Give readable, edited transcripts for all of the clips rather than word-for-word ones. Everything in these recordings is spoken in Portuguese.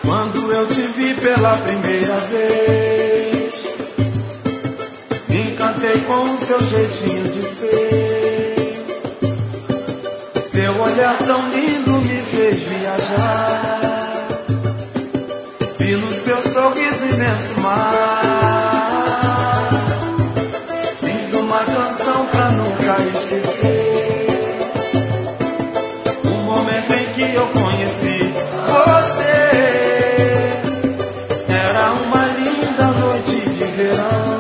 Quando eu te vi pela primeira vez, me encantei com o seu jeitinho de ser. Seu olhar tão lindo me fez viajar. Vi no seu sorriso imenso mar. Fiz uma canção pra nunca esquecer o momento em que eu conheci você. Era uma linda noite de verão.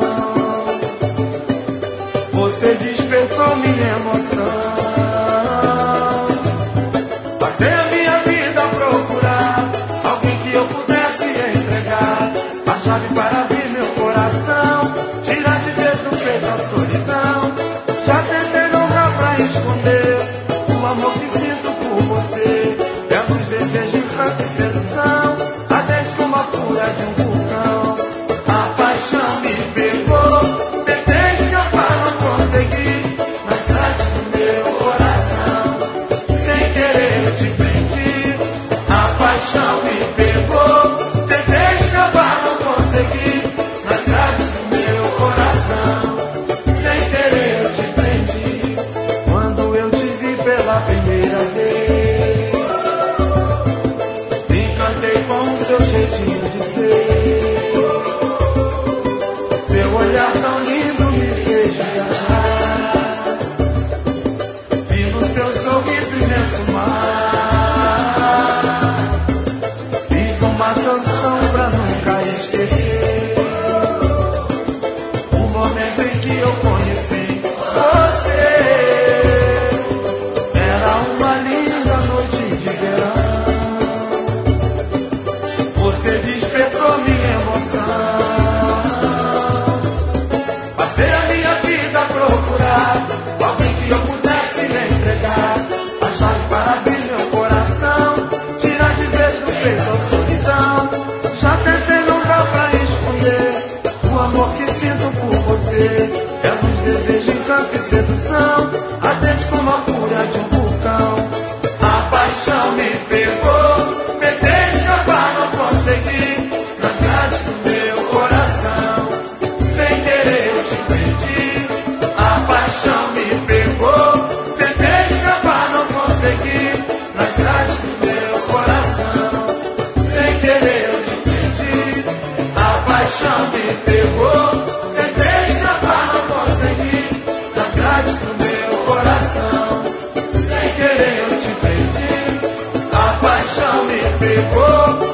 Você despertou minha emoção. Passei a minha vida a procurar alguém que eu pudesse entregar a chave para abrir meu coração, tirar de vez do peito a solidão. Já tentei, não dá pra esconder o amor que sinto por você. É luz, desejo, encanto e sedução, até como a fúria de um vulcão. A paixão me pegou, tentei escapar, não consegui. Nas grades do meu coração, sem querer eu te prendi. A paixão me pegou, tentei escapar, não consegui. Nas grades do meu coração, sem querer eu te prendi. Quando eu te vi pela primeira vez, me encantei com o seu jeitinho de ser. Seu olhar tão lindo me fez viajar. Vi no seu sorriso imenso mar. Fiz uma canção pra nunca esquecer o momento em que eu conheci você. Era uma linda noite de verão. Você despertou minha emoção. Passei a minha vida a procurar alguém que eu pudesse lhe entregar a chave para abrir meu coração, tirar de vez do peito a solidão. Já tentei, não dá pra esconder o amor que sinto por você. É luz, desejo, encanto e sedução, ardente como a fúria de um vulcão. A paixão me pegou, tentei escapar, não consegui. Nas grades do meu coração, sem querer eu te perdi. A paixão me pegou, tentei escapar, não consegui. Nas grades do meu coração, sem querer eu te perdi. A paixão me pegou, tentei escapar, não consegui. Nas grades do meu coração, sem querer eu te perdi. A paixão me pegou.